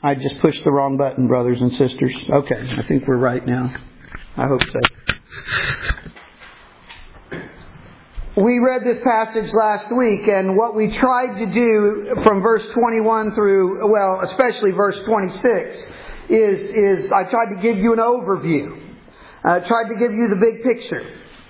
I just pushed the wrong button, brothers and sisters. Okay, I think we're right now. I hope so. We read this passage last week, and what we tried to do from verse 21 through, well, especially verse 26, is I tried to give you an overview. I tried to give you the big picture.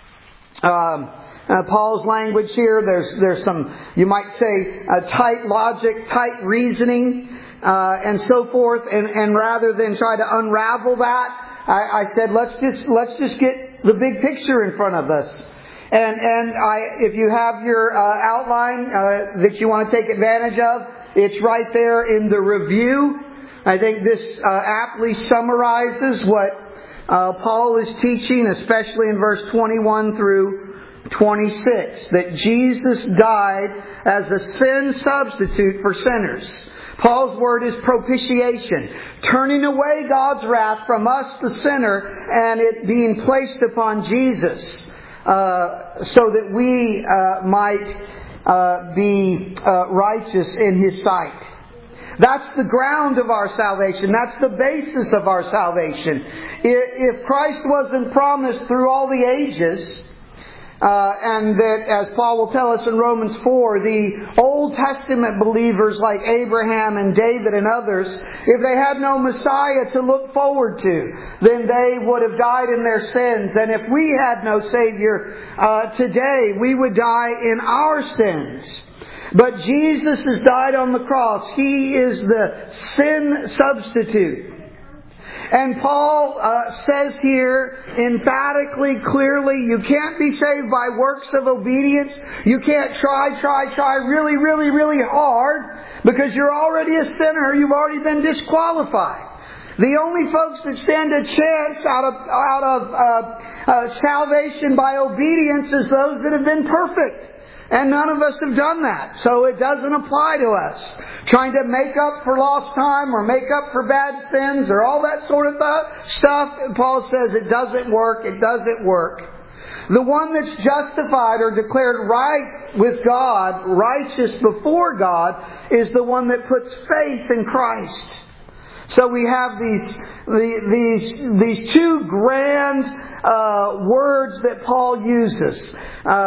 Paul's language here, there's some, you might say, tight logic, tight reasoning, and so forth. And rather than try to unravel that, I said, let's just get the big picture in front of us. And if you have your outline that you want to take advantage of, it's right there in the review. I think this aptly summarizes what Paul is teaching, especially in verse 21 through 26, that Jesus died as a sin substitute for sinners. Paul's word is propitiation, turning away God's wrath from us, the sinner, and it being placed upon Jesus. So that we might be righteous in His sight. That's the ground of our salvation. That's the basis of our salvation. If Christ wasn't promised through all the ages, and that, as Paul will tell us in Romans 4, the Old Testament believers like Abraham and David and others, if they had no Messiah to look forward to, then they would have died in their sins. And if we had no Savior today, we would die in our sins. But Jesus has died on the cross. He is the sin substitute. And Paul says here emphatically, clearly, you can't be saved by works of obedience. You can't try really, really, really hard, because you're already a sinner. You've already been disqualified. The only folks that stand a chance out of salvation by obedience is those that have been perfect. And none of us have done that. So it doesn't apply to us. Trying to make up for lost time or make up for bad sins or all that sort of stuff. Paul says it doesn't work. It doesn't work. The one that's justified or declared right with God, righteous before God, is the one that puts faith in Christ. So we have these two grand words that Paul uses.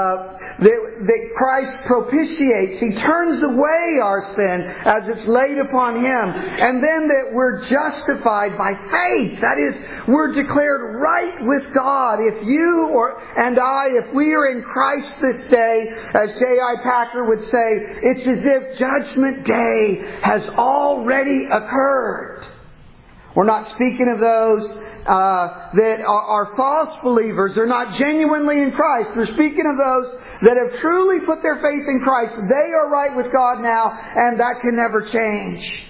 That Christ propitiates. He turns away our sin as it's laid upon Him. And then that we're justified by faith. That is, we're declared right with God. If you and I, if we are in Christ this day, as J.I. Packer would say, it's as if Judgment Day has already occurred. We're not speaking of those that are false believers. They're not genuinely in Christ. We're speaking of those that have truly put their faith in Christ. They are right with God now, and that can never change.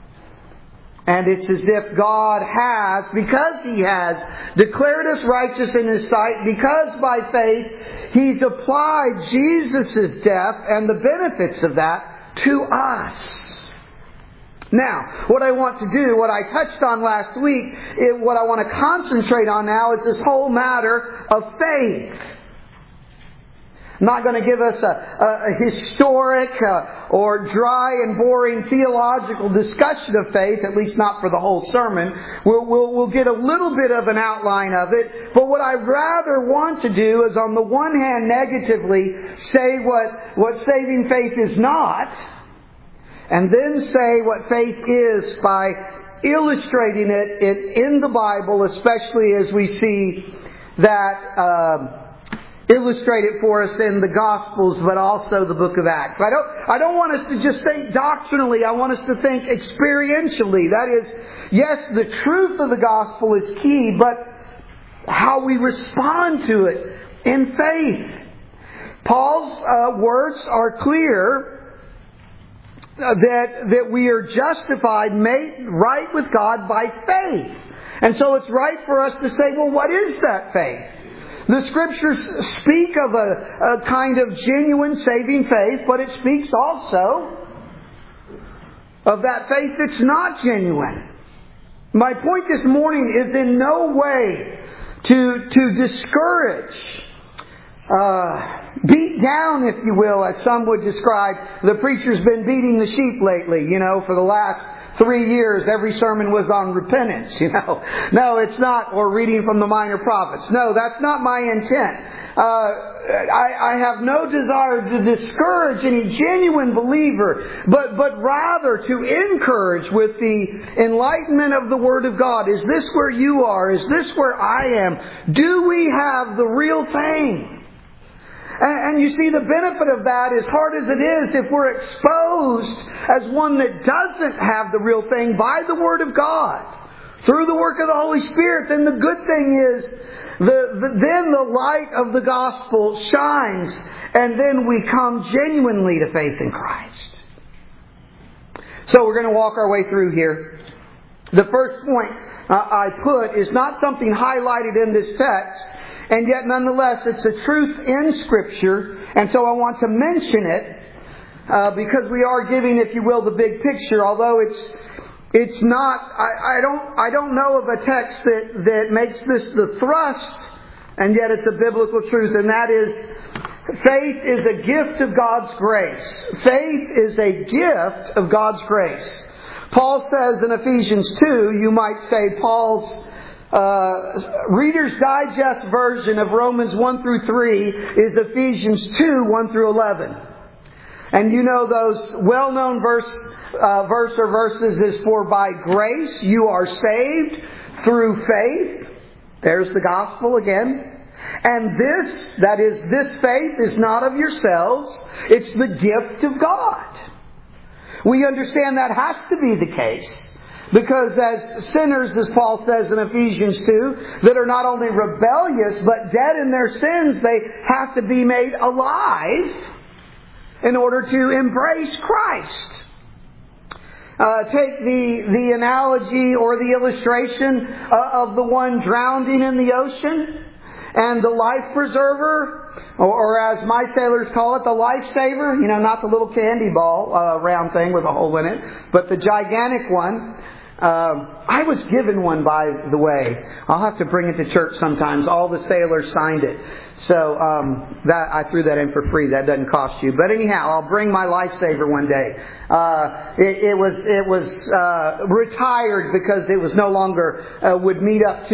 And it's as if God has, because He has declared us righteous in His sight, because by faith He's applied Jesus' death and the benefits of that to us. Now, what I want to do, what I touched on last week, what I want to concentrate on now is this whole matter of faith. I'm not going to give us a historic or dry and boring theological discussion of faith, at least not for the whole sermon. We'll get a little bit of an outline of it. But what I rather want to do is, on the one hand, negatively say what saving faith is not, and then say what faith is by illustrating it in the Bible, especially as we see that illustrated for us in the Gospels, but also the book of Acts. I don't want us to just think doctrinally. I want us to think experientially. That is, yes, the truth of the Gospel is key, but how we respond to it in faith. Paul's words are clear. That we are justified, made right with God by faith. And so it's right for us to say, well, what is that faith? The Scriptures speak of a kind of genuine saving faith, but it speaks also of that faith that's not genuine. My point this morning is in no way to discourage, beat down, if you will, as some would describe. The preacher's been beating the sheep lately, for the last 3 years, every sermon was on repentance, No, it's not. Or reading from the minor prophets. No, that's not my intent. I have no desire to discourage any genuine believer, but rather to encourage with the enlightenment of the Word of God. Is this where you are? Is this where I am? Do we have the real thing? And you see, the benefit of that, as hard as it is, if we're exposed as one that doesn't have the real thing by the Word of God, through the work of the Holy Spirit, then the good thing is, then the light of the gospel shines, and then we come genuinely to faith in Christ. So we're going to walk our way through here. The first point I put is not something highlighted in this text, and yet nonetheless it's a truth in Scripture, and so I want to mention it because we are giving, if you will, the big picture, although it's not, I don't know of a text that makes this the thrust, and yet it's a biblical truth, and that is, faith is a gift of God's grace. Faith is a gift of God's grace. Paul says in Ephesians 2, you might say Paul's Reader's Digest version of Romans 1 through 3 is Ephesians 2, 1 through 11. And you know those well-known verses is, for by grace you are saved through faith. There's the gospel again. And this, that is, this faith is not of yourselves. It's the gift of God. We understand that has to be the case. Because as sinners, as Paul says in Ephesians 2, that are not only rebellious, but dead in their sins, they have to be made alive in order to embrace Christ. Take the analogy or the illustration of the one drowning in the ocean and the life preserver, or as my sailors call it, the lifesaver. Not the little candy ball round thing with a hole in it, but the gigantic one. I was given one, by the way. I'll have to bring it to church sometimes. All the sailors signed it. So that I threw that in for free. That doesn't cost you. But anyhow, I'll bring my lifesaver one day. It was retired because it was no longer would meet up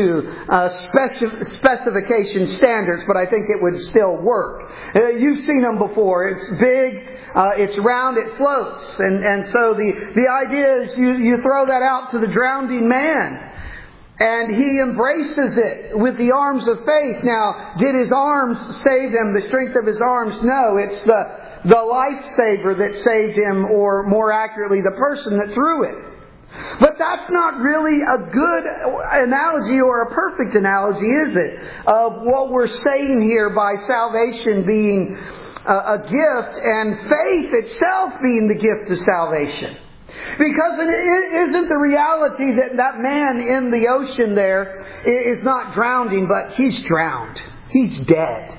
to specification standards, but I think it would still work. You've seen them before. It's big. It's round, it floats. And so the idea is you throw that out to the drowning man. And he embraces it with the arms of faith. Now, did his arms save him, the strength of his arms? No, it's the lifesaver that saved him, or more accurately, the person that threw it. But that's not really a good analogy or a perfect analogy, is it? Of what we're saying here by salvation being a gift and faith itself being the gift of salvation. Because it isn't the reality that man in the ocean there is not drowning, but he's drowned. He's dead.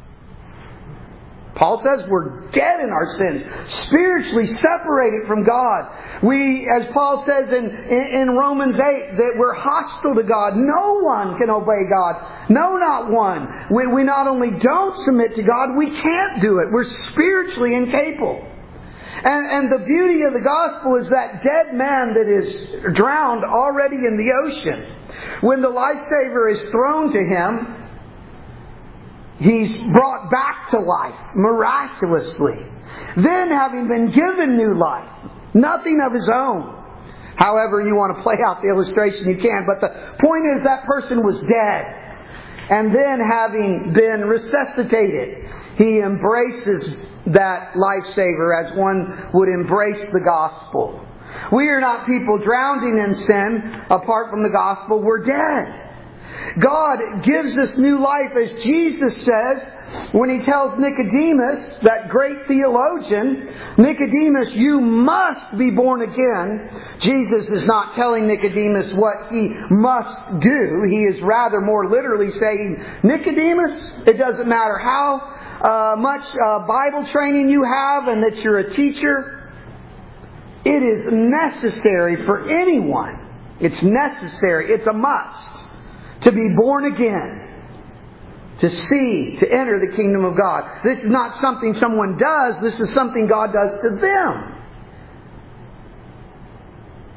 Paul says we're dead in our sins, spiritually separated from God. We, as Paul says in Romans 8, that we're hostile to God. No one can obey God. No, not one. We not only don't submit to God, we can't do it. We're spiritually incapable. And the beauty of the gospel is that dead man that is drowned already in the ocean, when the lifesaver is thrown to him, he's brought back to life miraculously. Then, having been given new life, nothing of his own. However you want to play out the illustration, you can. But the point is, that person was dead. And then, having been resuscitated, he embraces that lifesaver as one would embrace the gospel. We are not people drowning in sin apart from the gospel. We're dead. God gives us new life, as Jesus says when He tells Nicodemus, that great theologian, Nicodemus, you must be born again. Jesus is not telling Nicodemus what he must do. He is rather more literally saying, Nicodemus, it doesn't matter how much Bible training you have and that you're a teacher, it is necessary for anyone. It's necessary. It's a must to be born again, to enter the kingdom of God. This is not something someone does. This is something God does to them.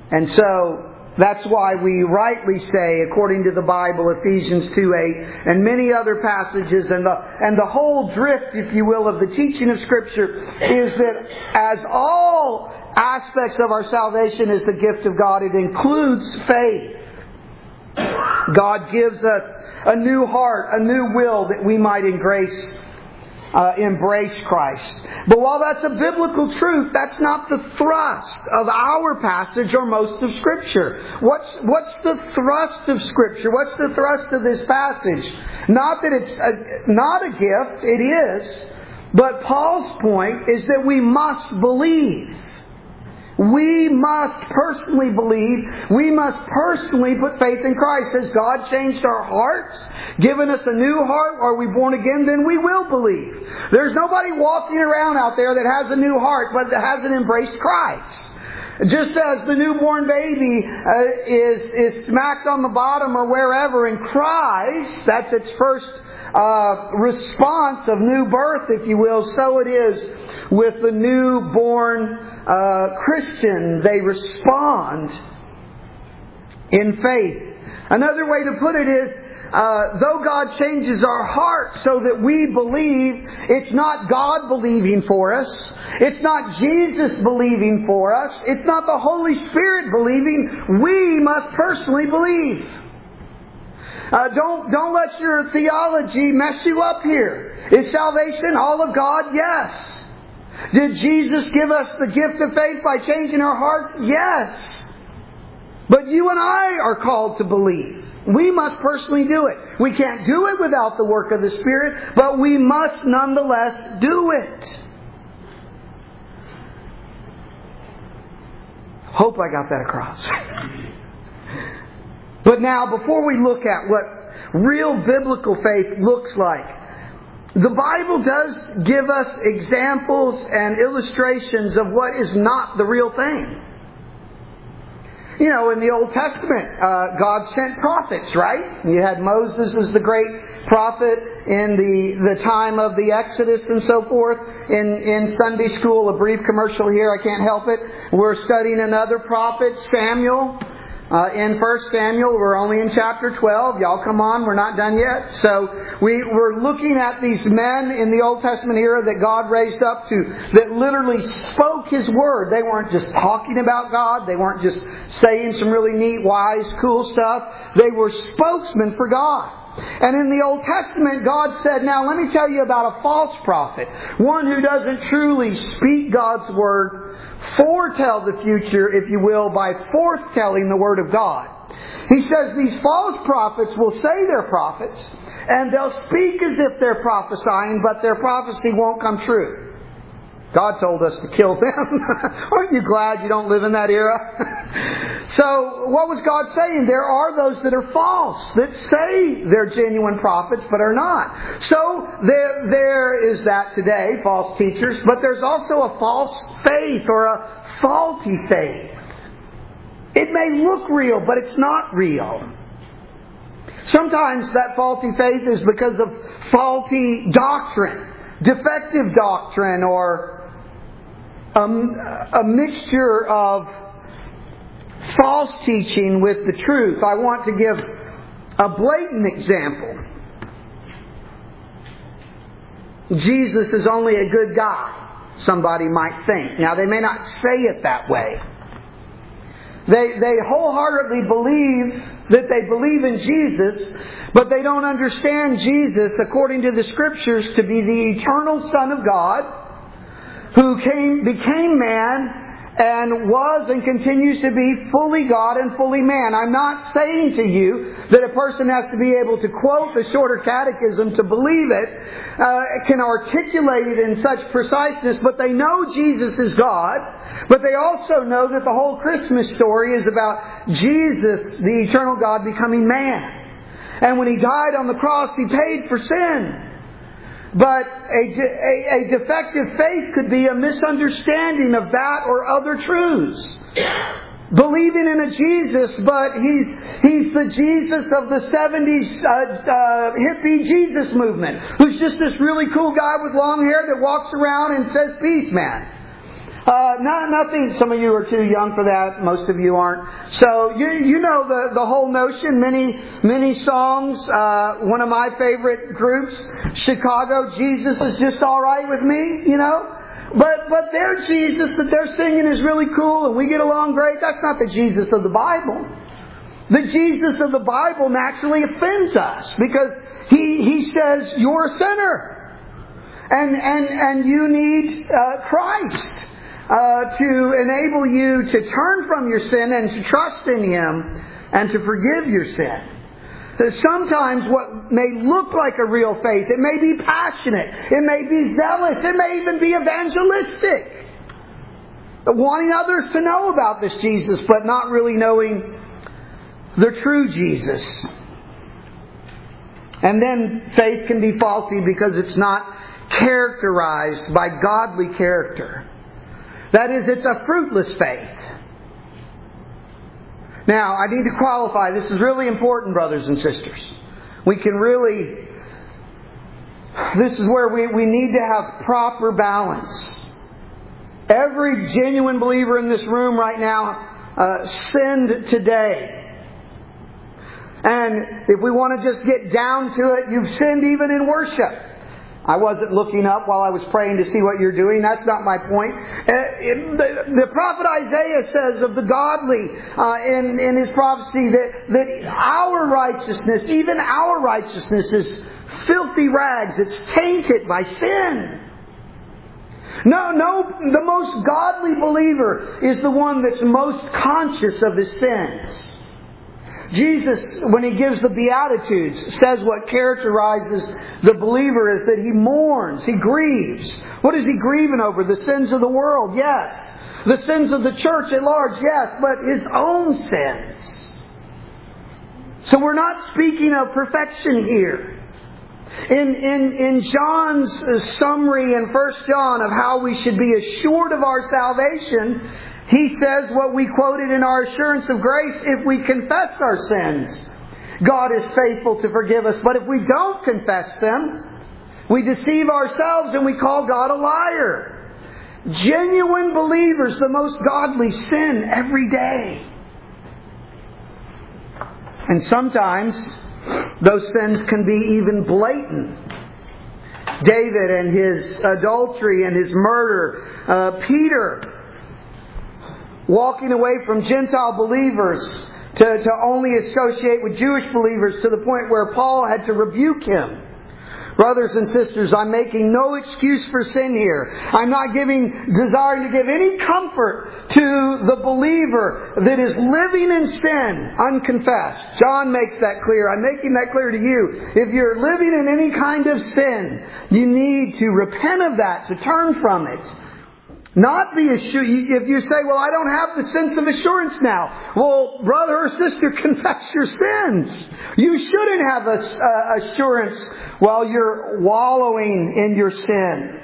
And so that's why we rightly say, according to the Bible, Ephesians 2:8, and many other passages, and the whole drift, if you will, of the teaching of Scripture is that as all aspects of our salvation is the gift of God, it includes faith. God gives us a new heart, a new will that we might embrace Christ. But while that's a biblical truth, that's not the thrust of our passage or most of Scripture. What's the thrust of Scripture? What's the thrust of this passage? Not that it's not a gift, it is. But Paul's point is that we must believe. We must personally believe. We must personally put faith in Christ. Has God changed our hearts? Given us a new heart? Are we born again? Then we will believe. There's nobody walking around out there that has a new heart but that hasn't embraced Christ. Just as the newborn baby is smacked on the bottom or wherever and cries, that's its first response of new birth, if you will, so it is with the newborn Christian. They respond in faith. Another way to put it is, though God changes our heart so that we believe, it's not God believing for us. It's not Jesus believing for us. It's not the Holy Spirit believing. We must personally believe. Don't let your theology mess you up here. Is salvation all of God? Yes. Did Jesus give us the gift of faith by changing our hearts? Yes. But you and I are called to believe. We must personally do it. We can't do it without the work of the Spirit, but we must nonetheless do it. Hope I got that across. But now, before we look at what real biblical faith looks like, the Bible does give us examples and illustrations of what is not the real thing. You know, in the Old Testament, God sent prophets, right? You had Moses as the great prophet in the time of the Exodus and so forth. In Sunday school, a brief commercial here, I can't help it. We're studying another prophet, Samuel. In 1 Samuel, we're only in chapter 12. Y'all come on, we're not done yet. So we're looking at these men in the Old Testament era that God raised up that literally spoke His Word. They weren't just talking about God. They weren't just saying some really neat, wise, cool stuff. They were spokesmen for God. And in the Old Testament, God said, now let me tell you about a false prophet. One who doesn't truly speak God's Word, foretell the future, if you will, by forthtelling the Word of God. He says these false prophets will say they're prophets, and they'll speak as if they're prophesying, but their prophecy won't come true. God told us to kill them. Aren't you glad you don't live in that era? So, what was God saying? There are those that are false, that say they're genuine prophets, but are not. So, there is that today, false teachers, but there's also a false faith or a faulty faith. It may look real, but it's not real. Sometimes that faulty faith is because of faulty doctrine, defective doctrine, or a mixture of false teaching with the truth. I want to give a blatant example. Jesus is only a good guy, somebody might think. Now, they may not say it that way. They wholeheartedly believe that they believe in Jesus, but they don't understand Jesus, according to the Scriptures, to be the eternal Son of God, who became man and was and continues to be fully God and fully man. I'm not saying to you that a person has to be able to quote the Shorter Catechism to believe it, can articulate it in such preciseness, but they know Jesus is God. But they also know that the whole Christmas story is about Jesus, the eternal God, becoming man. And when He died on the cross, He paid for sin. But a defective faith could be a misunderstanding of that or other truths. Believing in a Jesus, but He's the Jesus of the 70s hippie Jesus movement, who's just this really cool guy with long hair that walks around and says, "Peace, man." Nothing. Some of you are too young for that. Most of you aren't. So you know the whole notion. Many songs. One of my favorite groups, Chicago. Jesus is just all right with me. You know. But their Jesus that they're singing is really cool, and we get along great. That's not the Jesus of the Bible. The Jesus of the Bible naturally offends us because he says you're a sinner, and you need Christ to enable you to turn from your sin and to trust in Him and to forgive your sin. Sometimes what may look like a real faith, it may be passionate, it may be zealous, it may even be evangelistic. Wanting others to know about this Jesus, but not really knowing the true Jesus. And then faith can be faulty because it's not characterized by godly character. That is, it's a fruitless faith. Now, I need to qualify. This is really important, brothers and sisters. This is where we need to have proper balance. Every genuine believer in this room right now sinned today. And if we want to just get down to it, you've sinned even in worship. I wasn't looking up while I was praying to see what you're doing. That's not my point. The prophet Isaiah says of the godly in his prophecy that our righteousness, even our righteousness, is filthy rags. It's tainted by sin. No, the most godly believer is the one that's most conscious of his sins. Jesus, when He gives the Beatitudes, says what characterizes the believer is that he mourns, he grieves. What is he grieving over? The sins of the world, yes. The sins of the church at large, yes. But his own sins. So we're not speaking of perfection here. In John's summary in 1 John of how we should be assured of our salvation, he says what we quoted in our assurance of grace: if we confess our sins, God is faithful to forgive us. But if we don't confess them, we deceive ourselves and we call God a liar. Genuine believers, the most godly, sin every day. And sometimes those sins can be even blatant. David and his adultery and his murder. Peter walking away from Gentile believers to only associate with Jewish believers to the point where Paul had to rebuke him. Brothers and sisters, I'm making no excuse for sin here. I'm not desiring to give any comfort to the believer that is living in sin unconfessed. John makes that clear. I'm making that clear to you. If you're living in any kind of sin, you need to repent of that, to turn from it. Not be assured. If you say, well, I don't have the sense of assurance now. Well, brother or sister, confess your sins. You shouldn't have assurance while you're wallowing in your sin.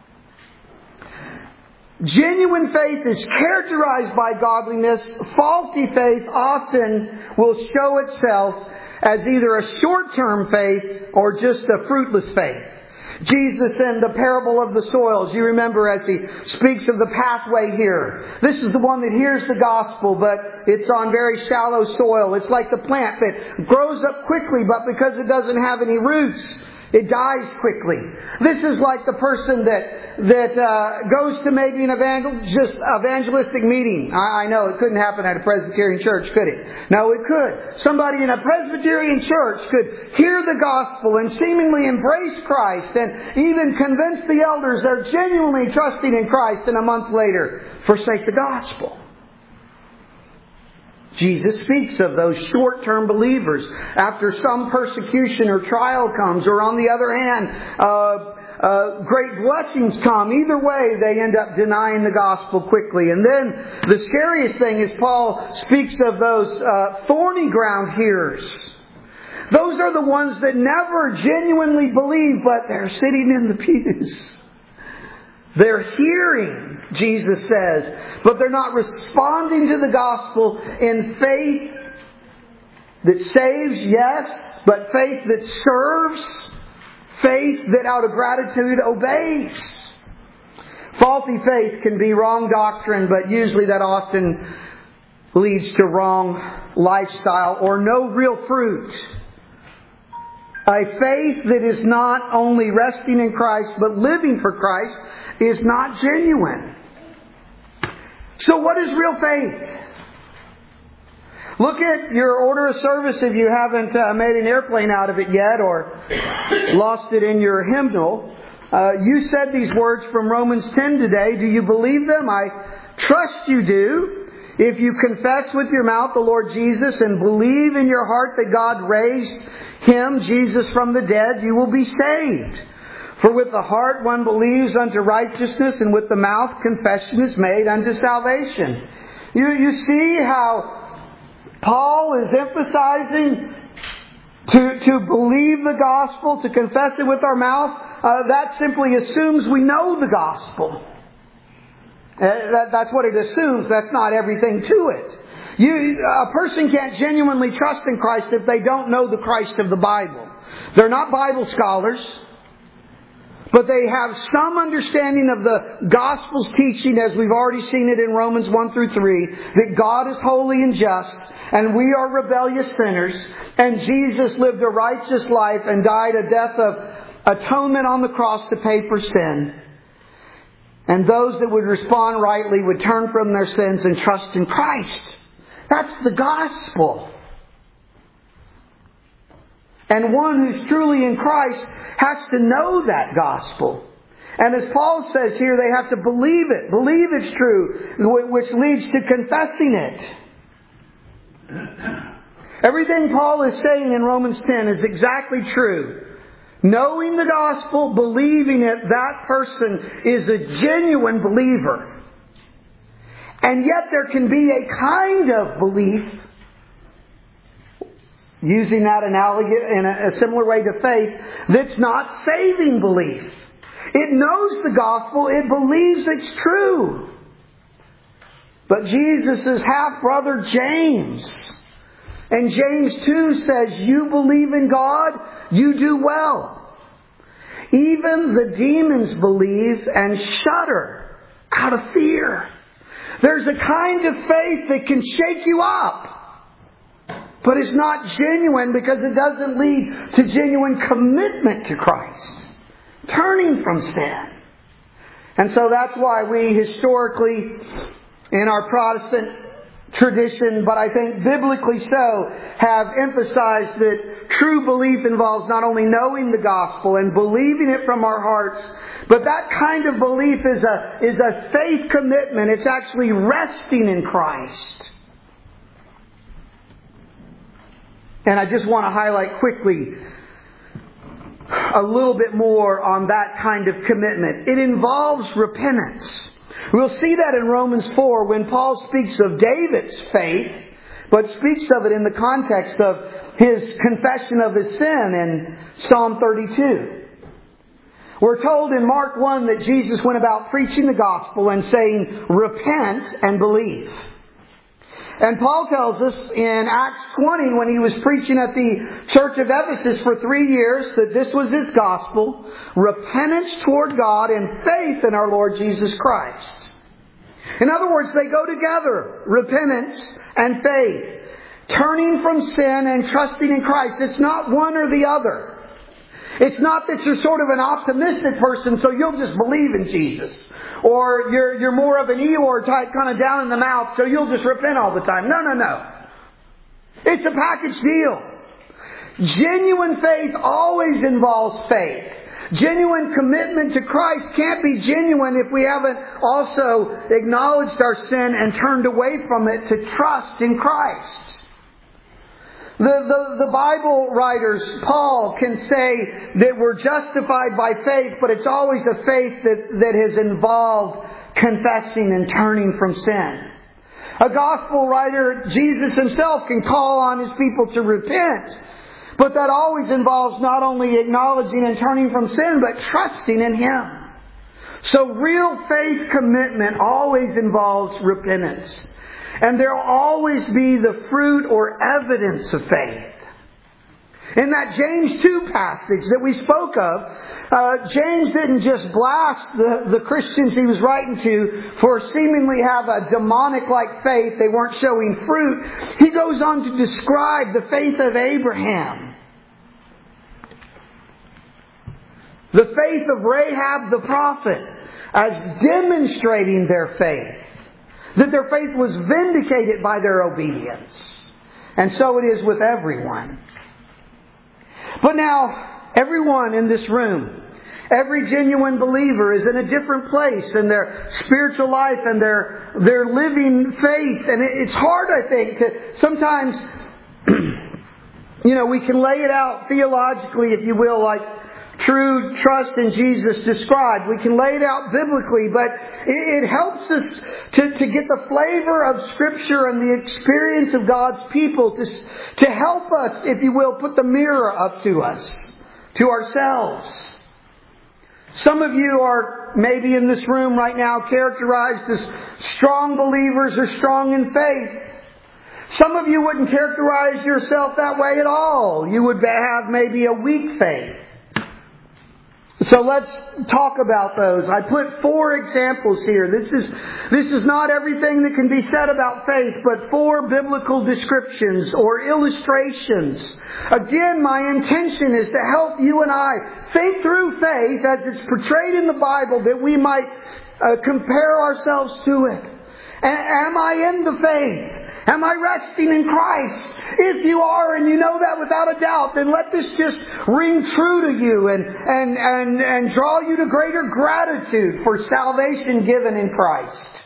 Genuine faith is characterized by godliness. Faulty faith often will show itself as either a short-term faith or just a fruitless faith. Jesus in the parable of the soils, you remember as He speaks of the pathway here. This is the one that hears the gospel, but it's on very shallow soil. It's like the plant that grows up quickly, but because it doesn't have any roots, it dies quickly. This is like the person that goes to maybe an evangelistic meeting. I know it couldn't happen at a Presbyterian church, could it? No, it could. Somebody in a Presbyterian church could hear the gospel and seemingly embrace Christ and even convince the elders they're genuinely trusting in Christ, and a month later forsake the gospel. Jesus speaks of those short-term believers after some persecution or trial comes, or on the other hand, great blessings come. Either way, they end up denying the gospel quickly. And then the scariest thing is Paul speaks of those thorny ground hearers. Those are the ones that never genuinely believe, but they're sitting in the pews. They're hearing, Jesus says, but they're not responding to the gospel in faith that saves, yes, but faith that serves, faith that out of gratitude obeys. Faulty faith can be wrong doctrine, but usually that often leads to wrong lifestyle or no real fruit. A faith that is not only resting in Christ, but living for Christ is not genuine. So what is real faith? Look at your order of service if you haven't made an airplane out of it yet or lost it in your hymnal. You said these words from Romans 10 today. Do you believe them? I trust you do. If you confess with your mouth the Lord Jesus and believe in your heart that God raised Him, Jesus, from the dead, you will be saved. For with the heart one believes unto righteousness, and with the mouth confession is made unto salvation. You see how Paul is emphasizing to believe the gospel, to confess it with our mouth. That simply assumes we know the gospel. That's what it assumes. That's not everything to it. A person can't genuinely trust in Christ if they don't know the Christ of the Bible. They're not Bible scholars, but they have some understanding of the gospel's teaching, as we've already seen it in Romans 1 through 3, that God is holy and just, and we are rebellious sinners, and Jesus lived a righteous life and died a death of atonement on the cross to pay for sin. And those that would respond rightly would turn from their sins and trust in Christ. That's the gospel. And one who's truly in Christ has to know that gospel. And as Paul says here, they have to believe it. Believe it's true, which leads to confessing it. Everything Paul is saying in Romans 10 is exactly true. Knowing the gospel, believing it, that person is a genuine believer. And yet there can be a kind of belief, using that analogy in a similar way to faith, that's not saving belief. It knows the gospel, it believes it's true. But Jesus' half-brother James, and James 2 says, you believe in God, you do well. Even the demons believe and shudder out of fear. There's a kind of faith that can shake you up, but it's not genuine because it doesn't lead to genuine commitment to Christ, turning from sin. And so that's why we historically, in our Protestant tradition, but I think biblically so, have emphasized that true belief involves not only knowing the gospel and believing it from our hearts, but that kind of belief is a faith commitment. It's actually resting in Christ. And I just want to highlight quickly a little bit more on that kind of commitment. It involves repentance. We'll see that in Romans 4 when Paul speaks of David's faith, but speaks of it in the context of his confession of his sin in Psalm 32. We're told in Mark 1 that Jesus went about preaching the gospel and saying, repent and believe. And Paul tells us in Acts 20, when he was preaching at the church of Ephesus for 3 years, that this was his gospel: repentance toward God and faith in our Lord Jesus Christ. In other words, they go together, repentance and faith. Turning from sin and trusting in Christ. It's not one or the other. It's not that you're sort of an optimistic person, so you'll just believe in Jesus. Or you're more of an Eeyore type, kind of down in the mouth, so you'll just repent all the time. No. It's a package deal. Genuine faith always involves faith. Genuine commitment to Christ can't be genuine if we haven't also acknowledged our sin and turned away from it to trust in Christ. The Bible writers, Paul, can say that we're justified by faith, but it's always a faith that has involved confessing and turning from sin. A gospel writer, Jesus himself, can call on his people to repent, but that always involves not only acknowledging and turning from sin, but trusting in Him. So real faith commitment always involves repentance. And there will always be the fruit or evidence of faith. In that James 2 passage that we spoke of, James didn't just blast the Christians he was writing to for seemingly have a demonic-like faith. They weren't showing fruit. He goes on to describe the faith of Abraham. The faith of Rahab the prophet as demonstrating their faith. That their faith was vindicated by their obedience. And so it is with everyone. But now, everyone in this room, every genuine believer is in a different place in their spiritual life and their living faith. And it's hard, I think, to sometimes, we can lay it out theologically, if you will, like true trust in Jesus described. We can lay it out biblically, but it helps us to get the flavor of Scripture and the experience of God's people to help us, if you will, put the mirror up to us, to ourselves. Some of you are maybe in this room right now characterized as strong believers or strong in faith. Some of you wouldn't characterize yourself that way at all. You would have maybe a weak faith. So let's talk about those. I put 4 examples here. This is not everything that can be said about faith, but 4 biblical descriptions or illustrations. Again, my intention is to help you and I think through faith as it's portrayed in the Bible, that we might compare ourselves to it. Am I in the faith? Am I resting in Christ? If you are, and you know that without a doubt, then let this just ring true to you and draw you to greater gratitude for salvation given in Christ.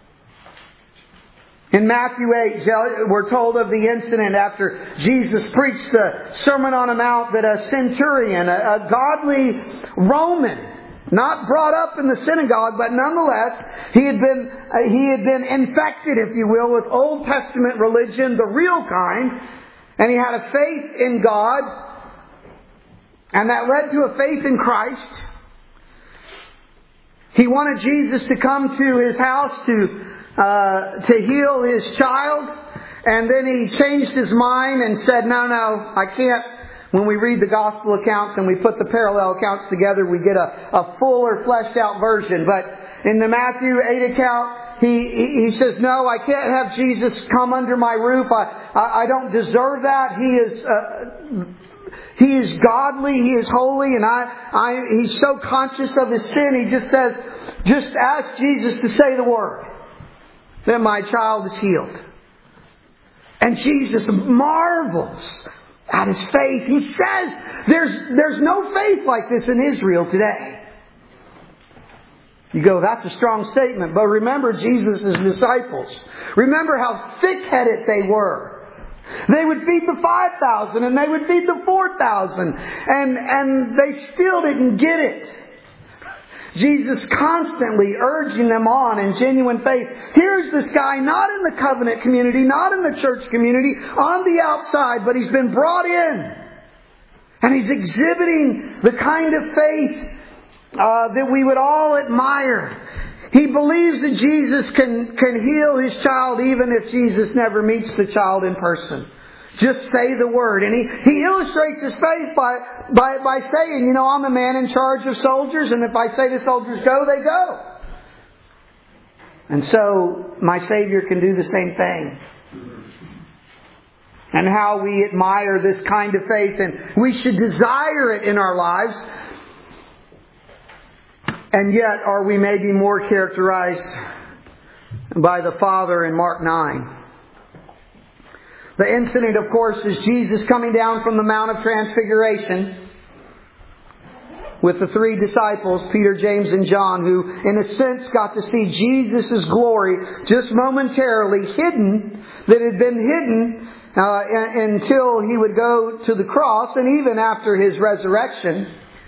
In Matthew 8, we're told of the incident after Jesus preached the Sermon on the Mount that a centurion, a godly Roman, not brought up in the synagogue, but nonetheless, he had been infected, if you will, with Old Testament religion, the real kind, and he had a faith in God, and that led to a faith in Christ. He wanted Jesus to come to his house to heal his child, and then he changed his mind and said, no, I can't. When we read the gospel accounts and we put the parallel accounts together, we get a fuller, fleshed out version. But in the Matthew 8 account, he says, no, I can't have Jesus come under my roof. I don't deserve that. He is godly. He is holy. And he's so conscious of his sin. He just says, just ask Jesus to say the word. Then my child is healed. And Jesus marvels at his faith. He says there's no faith like this in Israel today. You go, that's a strong statement. But remember Jesus' disciples. Remember how thick-headed they were. They would feed the 5,000 and they would feed the 4,000. And they still didn't get it. Jesus constantly urging them on in genuine faith. Here's this guy not in the covenant community, not in the church community, on the outside, but he's been brought in. And he's exhibiting the kind of faith that we would all admire. He believes that Jesus can heal his child even if Jesus never meets the child in person. Just say the word. And he illustrates his faith by saying, I'm the man in charge of soldiers, and if I say the soldiers go, they go. And so my Savior can do the same thing. And how we admire this kind of faith, and we should desire it in our lives. And yet, are we maybe more characterized by the Father in Mark 9? The incident, of course, is Jesus coming down from the Mount of Transfiguration with the 3 disciples, Peter, James, and John, who in a sense got to see Jesus' glory just momentarily hidden, that had been hidden until he would go to the cross, and even after his resurrection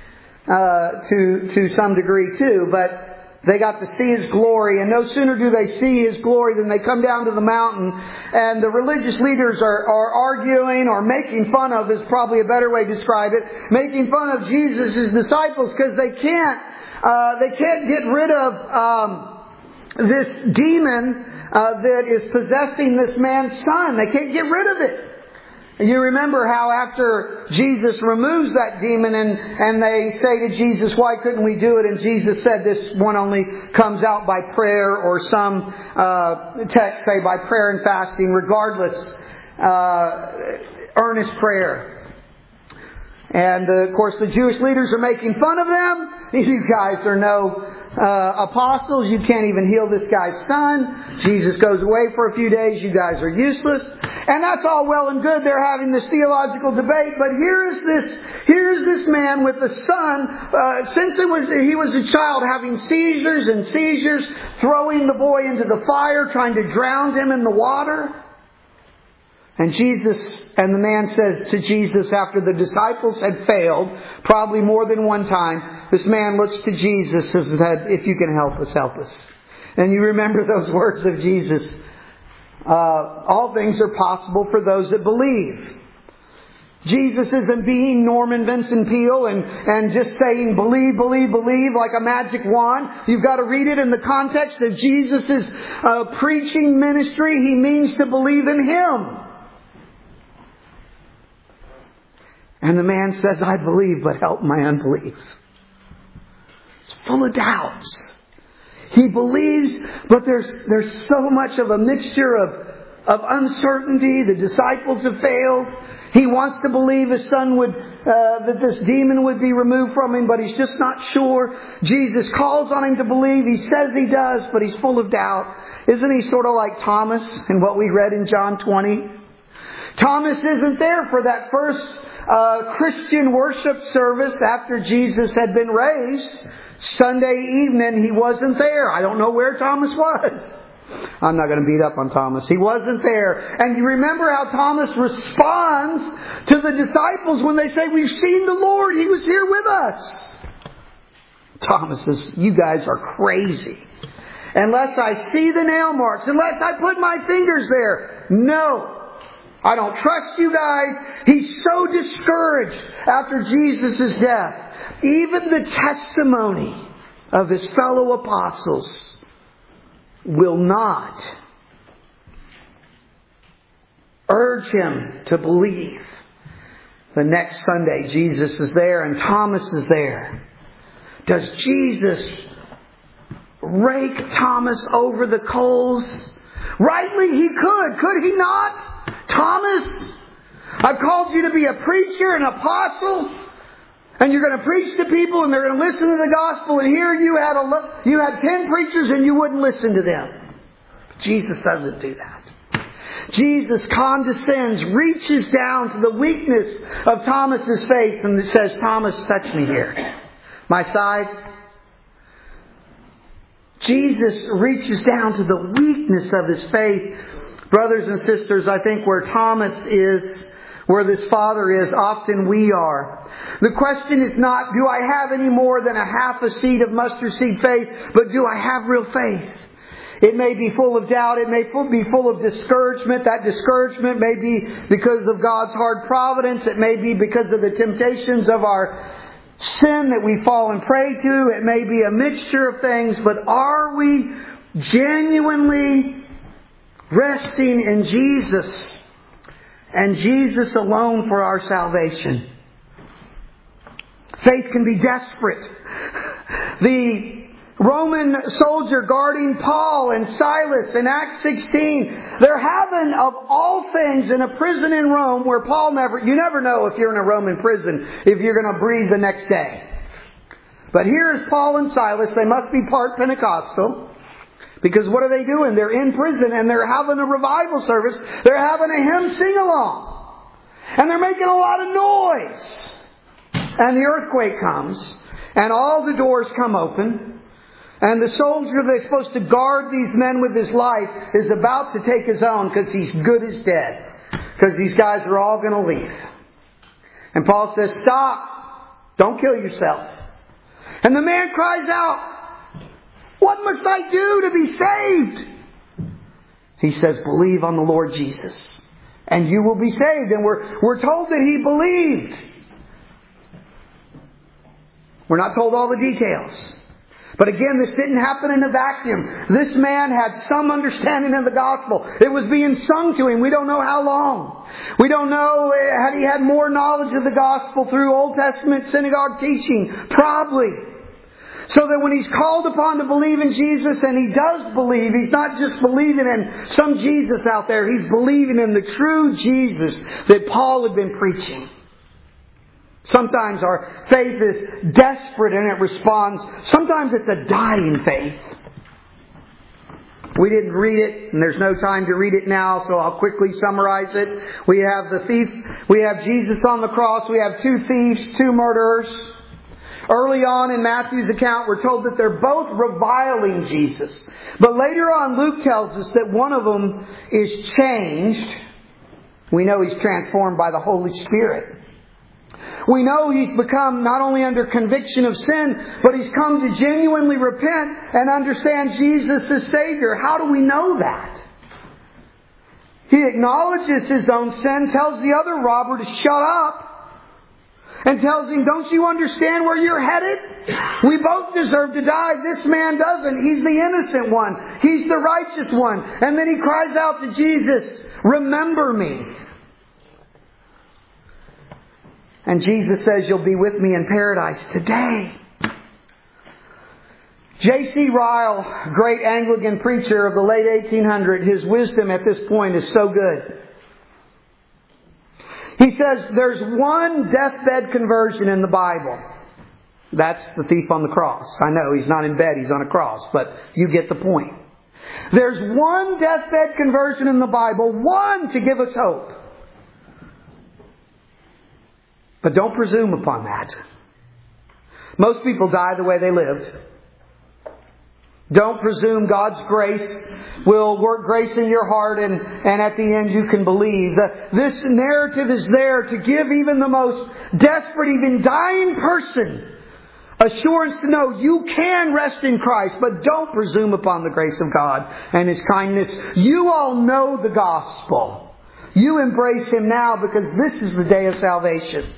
to some degree too. But they got to see his glory, and no sooner do they see his glory than they come down to the mountain, and the religious leaders are arguing or making fun of, is probably a better way to describe it, making fun of Jesus' disciples because they can't get rid of this demon that is possessing this man's son. They can't get rid of it. You remember how after Jesus removes that demon and they say to Jesus, why couldn't we do it? And Jesus said this one only comes out by prayer, or some texts say by prayer and fasting, regardless, earnest prayer. And of course the Jewish leaders are making fun of them. You guys are no apostles. You can't even heal this guy's son. Jesus goes away for a few days. You guys are useless. And that's all well and good. They're having this theological debate. But here is this man with a son, since he was a child, having seizures and seizures, throwing the boy into the fire, trying to drown him in the water. And the man says to Jesus, after the disciples had failed, probably more than one time, this man looks to Jesus and said, if you can help us, help us. And you remember those words of Jesus. All things are possible for those that believe. Jesus isn't being Norman Vincent Peale and just saying believe, believe, believe like a magic wand. You've got to read it in the context of Jesus' preaching ministry. He means to believe in Him. And the man says, I believe, but help my unbelief. It's full of doubts. He believes, but there's so much of a mixture of uncertainty. The disciples have failed. He wants to believe his son that this demon would be removed from him, but he's just not sure. Jesus calls on him to believe. He says he does, but he's full of doubt. Isn't he sort of like Thomas in what we read in John 20? Thomas isn't there for that first Christian worship service after Jesus had been raised. Sunday evening, he wasn't there. I don't know where Thomas was. I'm not going to beat up on Thomas. He wasn't there. And you remember how Thomas responds to the disciples when they say, we've seen the Lord. He was here with us. Thomas says, you guys are crazy. Unless I see the nail marks, unless I put my fingers there. No. I don't trust you guys. He's so discouraged after Jesus' death. Even the testimony of his fellow apostles will not urge him to believe. The next Sunday, Jesus is there and Thomas is there. Does Jesus rake Thomas over the coals? Rightly he could he not? Thomas, I've called you to be a preacher, an apostle. And you're going to preach to people and they're going to listen to the gospel. And here you had 10 preachers and you wouldn't listen to them. Jesus doesn't do that. Jesus condescends, reaches down to the weakness of Thomas's faith and says, Thomas, touch me here. My side. Jesus reaches down to the weakness of his faith. Brothers and sisters, I think where Thomas is, where this father is, often we are. The question is not, do I have any more than a half a seed of mustard seed faith, but do I have real faith? It may be full of doubt. It may be full of discouragement. That discouragement may be because of God's hard providence. It may be because of the temptations of our sin that we fall and prey to. It may be a mixture of things, but are we genuinely resting in Jesus and Jesus alone for our salvation? Faith can be desperate. The Roman soldier guarding Paul and Silas in Acts 16, they're having, of all things, in a prison in Rome where you never know if you're in a Roman prison if you're going to breathe the next day. But here's Paul and Silas. They must be part Pentecostal. Because what are they doing? They're in prison and they're having a revival service. They're having a hymn sing-along. And they're making a lot of noise. And the earthquake comes. And all the doors come open. And the soldier that's supposed to guard these men with his life is about to take his own because he's good as dead. Because these guys are all going to leave. And Paul says, stop. Don't kill yourself. And the man cries out, what must I do to be saved? He says, believe on the Lord Jesus, and you will be saved. And we're told that he believed. We're not told all the details. But again, this didn't happen in a vacuum. This man had some understanding of the gospel. It was being sung to him. We don't know how long. We don't know had he had more knowledge of the gospel through Old Testament synagogue teaching. Probably. So that when he's called upon to believe in Jesus, and he does believe, he's not just believing in some Jesus out there. He's believing in the true Jesus that Paul had been preaching. Sometimes our faith is desperate and it responds. Sometimes it's a dying faith. We didn't read it, and there's no time to read it now, so I'll quickly summarize it. We have the thief, we have Jesus on the cross, we have two thieves, two murderers. Early on in Matthew's account, we're told that they're both reviling Jesus. But later on, Luke tells us that one of them is changed. We know he's transformed by the Holy Spirit. We know he's become not only under conviction of sin, but he's come to genuinely repent and understand Jesus as Savior. How do we know that? He acknowledges his own sin, tells the other robber to shut up, and tells him, don't you understand where you're headed? We both deserve to die. This man doesn't. He's the innocent one. He's the righteous one. And then he cries out to Jesus, remember me. And Jesus says, you'll be with me in paradise today. J.C. Ryle, great Anglican preacher of the late 1800s, his wisdom at this point is so good. He says, there's one deathbed conversion in the Bible. That's the thief on the cross. I know he's not in bed, he's on a cross, but you get the point. There's one deathbed conversion in the Bible, one to give us hope. But don't presume upon that. Most people die the way they lived. Don't presume God's grace will work grace in your heart and at the end you can believe. This narrative is there to give even the most desperate, even dying person assurance to know you can rest in Christ, but don't presume upon the grace of God and His kindness. You all know the gospel. You embrace Him now because this is the day of salvation.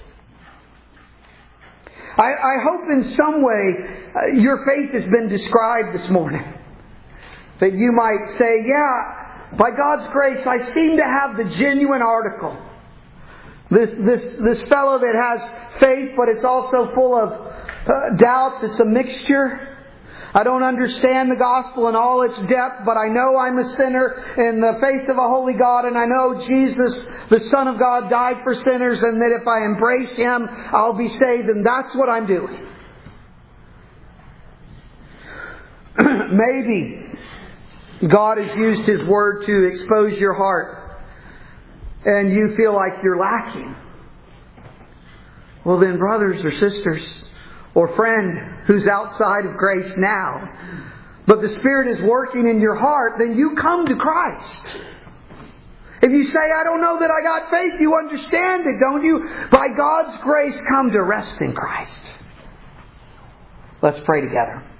I hope in some way your faith has been described this morning. That you might say, yeah, by God's grace, I seem to have the genuine article. This fellow that has faith, but it's also full of doubts. It's a mixture. I don't understand the gospel in all its depth, but I know I'm a sinner in the faith of a holy God, and I know Jesus, the Son of God, died for sinners, and that if I embrace Him, I'll be saved, and that's what I'm doing. Maybe God has used His Word to expose your heart, and you feel like you're lacking. Well then, brothers or sisters, or friend who's outside of grace now, but the Spirit is working in your heart, then you come to Christ. If you say, I don't know that I got faith, you understand it, don't you? By God's grace, come to rest in Christ. Let's pray together.